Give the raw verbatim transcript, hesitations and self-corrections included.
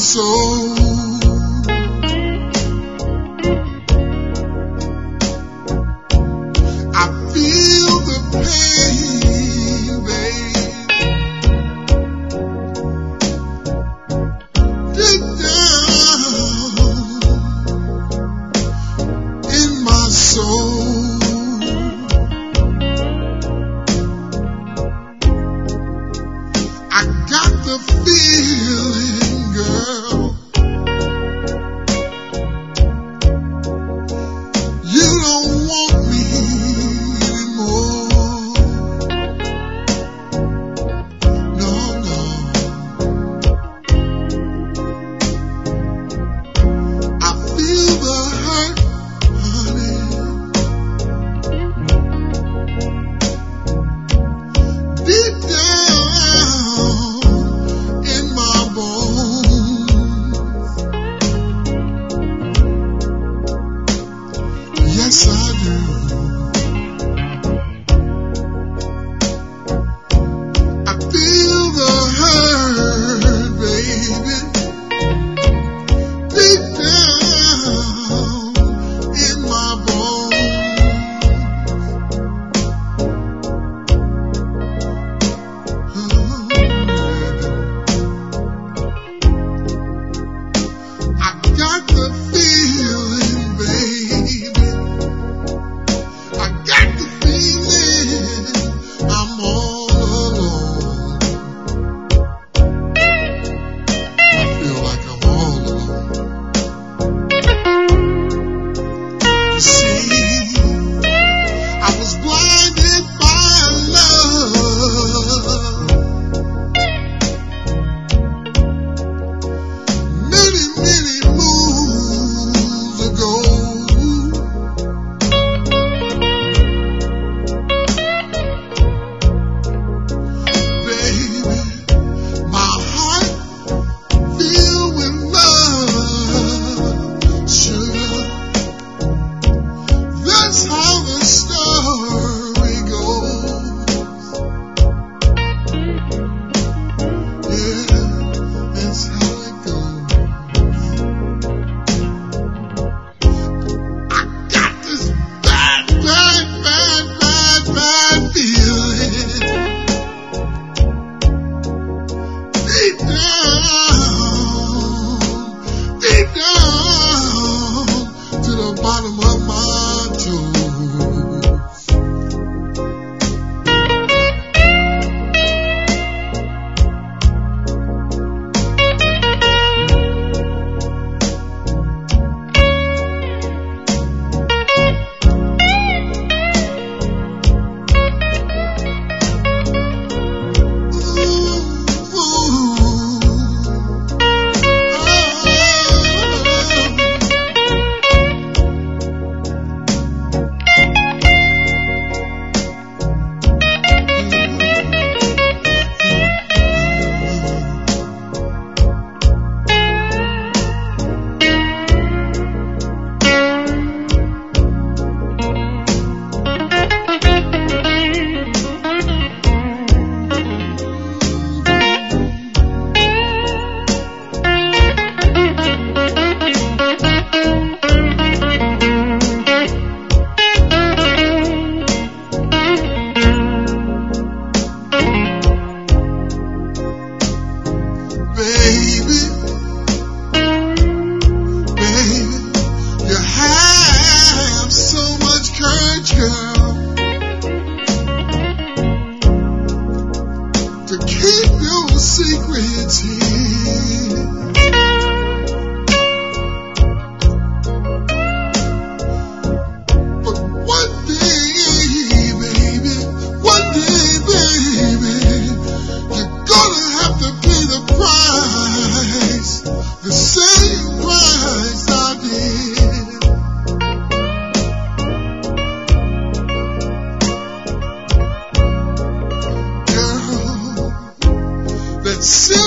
soul. I feel the pain, babe, deep down in my soul. I got the feeling, girl, you don't want me anymore. No, no. I feel the hurt, honey, deep down in my bones. Yes, I do. I feel the hurt, baby, deep down in my bones. I got the feeling, baby. I got the feeling I'm all alone. I feel like I'm all alone. You see, I was blinded by love many, many moons ago. Baby, my heart filled with love, sugar. That's how the story goes. Yeah, that's how it goes. I got this bad, bad, bad, bad, bad feeling deep down, deep down to the bottom of my toes. Baby, baby, you have so much courage, girl, to keep your secrets here. But one day, baby, one day, baby, you're gonna have to pay the price, the same price I did. Girl, that